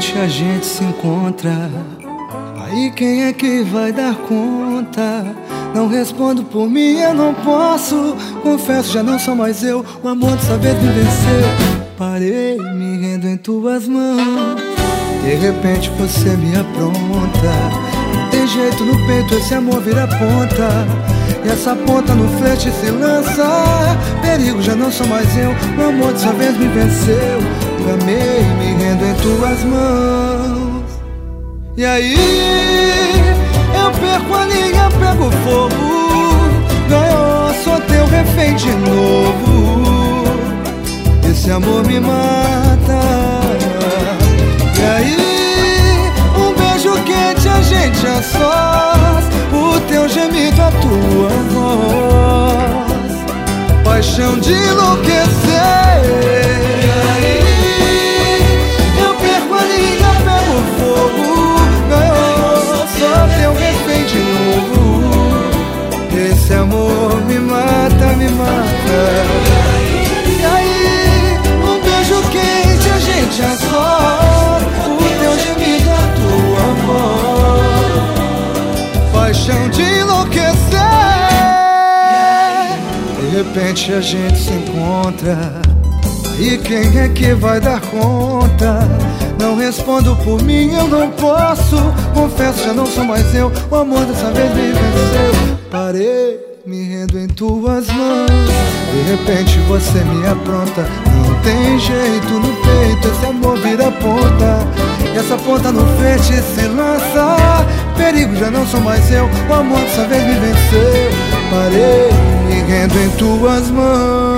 repente a gente se encontra. Aí quem é que vai dar conta? Não respondo por mim, eu não posso. Confesso, já não sou mais eu. O amor dessa vez me venceu. Parei, me rendo em tuas mãos. De repente você me apronta. Não tem jeito no peito, esse amor vira ponta. E essa ponta no flerte se lança. Perigo, já não sou mais eu. O amor dessa vez me venceu. Amei, me rendo em tuas mãos. E aí, eu perco a linha, pego fogo. Ganhou, sou teu refém de novo. Esse amor me mata. E aí, um beijo quente, a gente a sós. O teu gemido, a tua voz. Paixão de enlouquecer. E aí, eu perco a linha, pego fogo. Ganhou, sou teu refém de novo. Esse amor me mata, me mata. E aí, um beijo quente, a gente a sós. O teu gemido, a tua voz. Paixão de enlouquecer. De repente a gente se encontra. E quem é que vai dar conta? Não respondo por mim, eu não posso. Confesso, já não sou mais eu. O amor dessa vez me venceu. Parei, me rendo em tuas mãos. De repente você me apronta. Não tem jeito no peito, esse amor vira ponta. E essa ponta no frente se lança. Perigo, já não sou mais eu. O amor dessa vez me venceu. Parei, me rendo em tuas mãos.